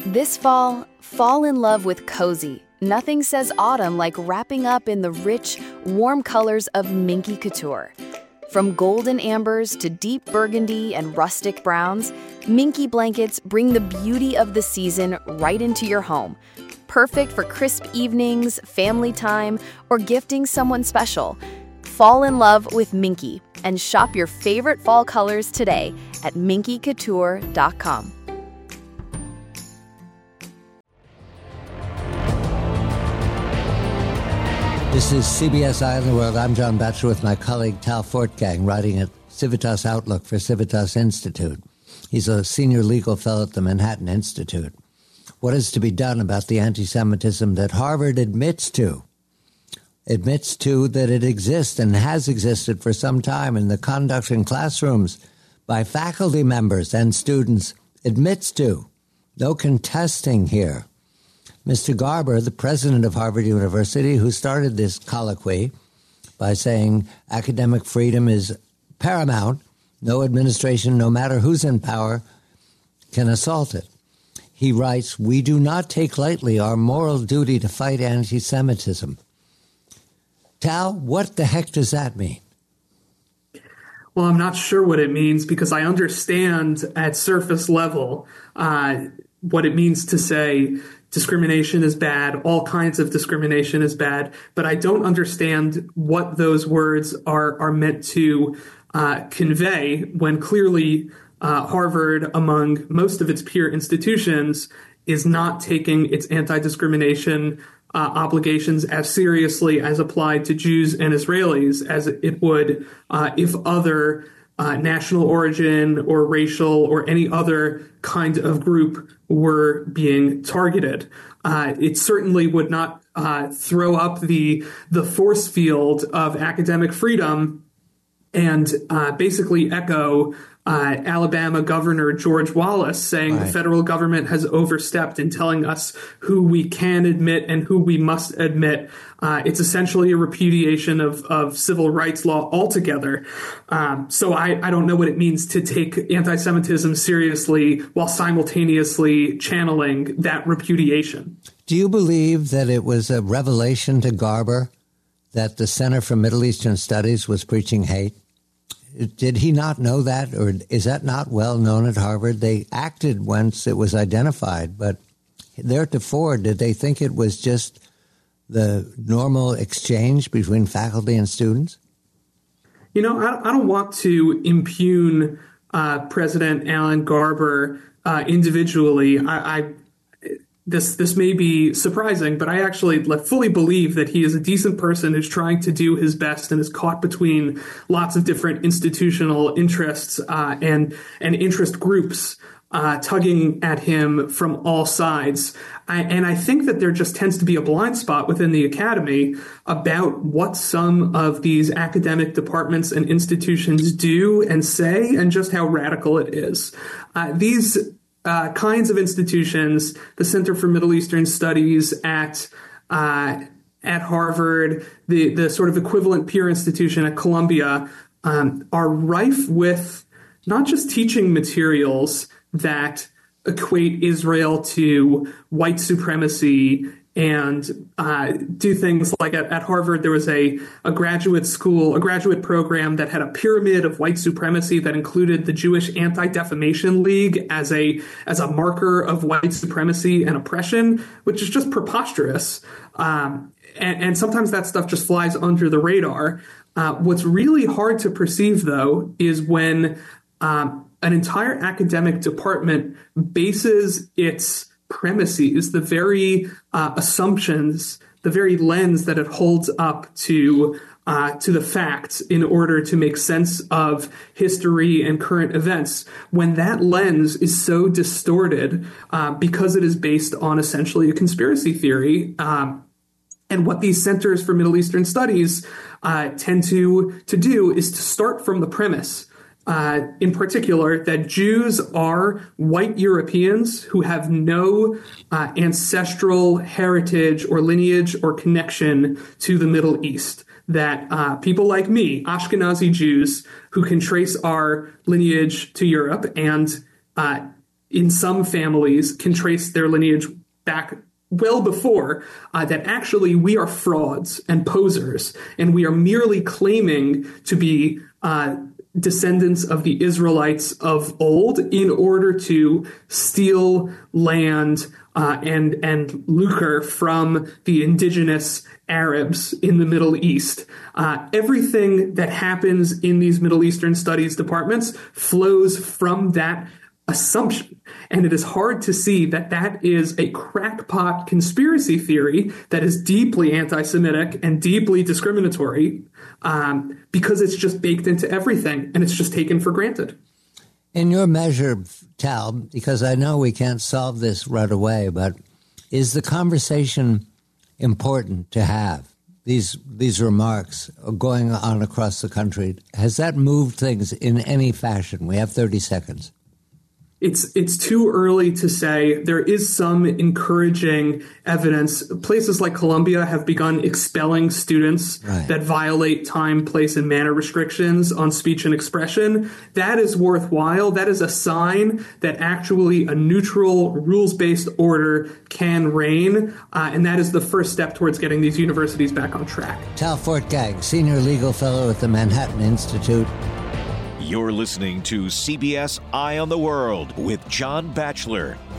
This fall in love with cozy. Nothing says autumn like wrapping up in the rich, warm colors of Minky Couture. From golden ambers to deep burgundy and rustic browns, Minky blankets bring the beauty of the season right into your home. Perfect for crisp evenings, family time, or gifting someone special. Fall in love with Minky and shop your favorite fall colors today at minkycouture.com. This is CBS Eye on the World. I'm John Batchelor with my colleague Tal Fortgang, writing at Civitas Outlook for Civitas Institute. He's a senior legal fellow at the Manhattan Institute. What is to be done about the anti-Semitism that Harvard admits to? Admits to that it exists and has existed for some time in the conduct in classrooms by faculty members and students. Admits to. No contesting here. Mr. Garber, the president of Harvard University, who started this colloquy by saying academic freedom is paramount, no administration, no matter who's in power, can assault it. He writes, "We do not take lightly our moral duty to fight anti-Semitism." Tal, what the heck does that mean? Well, I'm not sure what it means because I understand at surface level what it means to say discrimination is bad, all kinds of discrimination is bad, but I don't understand what those words are meant to convey when clearly Harvard, among most of its peer institutions, is not taking its anti-discrimination obligations as seriously as applied to Jews and Israelis as it would if other national origin or racial or any other kind of group were being targeted. It certainly would not throw up the force field of academic freedom and basically echo Alabama Governor George Wallace saying The federal government has overstepped in telling us who we can admit and who we must admit. It's essentially a repudiation of civil rights law altogether. So I don't know what it means to take anti-Semitism seriously while simultaneously channeling that repudiation. Do you believe that it was a revelation to Garber that the Center for Middle Eastern Studies was preaching hate? Did he not know that, or is that not well known at Harvard? They acted once it was identified, but theretofore, did they think it was just the normal exchange between faculty and students? You know, I don't want to impugn President Alan Garber individually. This may be surprising, but I actually fully believe that he is a decent person who's trying to do his best and is caught between lots of different institutional interests and interest groups tugging at him from all sides. And I think that there just tends to be a blind spot within the academy about what some of these academic departments and institutions do and say and just how radical it is. These kinds of institutions, the Center for Middle Eastern Studies at Harvard, the sort of equivalent peer institution at Columbia, are rife with not just teaching materials that equate Israel to white supremacy and do things like at Harvard, there was a graduate program that had a pyramid of white supremacy that included the Jewish Anti-Defamation League as a marker of white supremacy and oppression, which is just preposterous. And sometimes that stuff just flies under the radar. What's really hard to perceive, though, is when an entire academic department bases its premises, the very assumptions, the very lens that it holds up to the facts in order to make sense of history and current events, when that lens is so distorted because it is based on essentially a conspiracy theory. And what these centers for Middle Eastern Studies tend to do is to start from the premise, in particular, that Jews are white Europeans who have no ancestral heritage or lineage or connection to the Middle East. That people like me, Ashkenazi Jews, who can trace our lineage to Europe and in some families can trace their lineage back well before that actually we are frauds and posers, and we are merely claiming to be descendants of the Israelites of old in order to steal land and lucre from the indigenous Arabs in the Middle East. Everything that happens in these Middle Eastern studies departments flows from that assumption. And it is hard to see that that is a crackpot conspiracy theory that is deeply anti-Semitic and deeply discriminatory, because it's just baked into everything and it's just taken for granted. In your measure, Tal, because I know we can't solve this right away, but is the conversation important to have? These remarks going on across the country, has that moved things in any fashion? We have 30 seconds. It's too early to say. There is some encouraging evidence. Places like Columbia have begun expelling students that violate time, place, and manner restrictions on speech and expression. That is worthwhile. That is a sign that actually a neutral, rules-based order can reign, and that is the first step towards getting these universities back on track. Tal Fortgang, Senior Legal Fellow at the Manhattan Institute. You're listening to CBS Eye on the World with John Batchelor.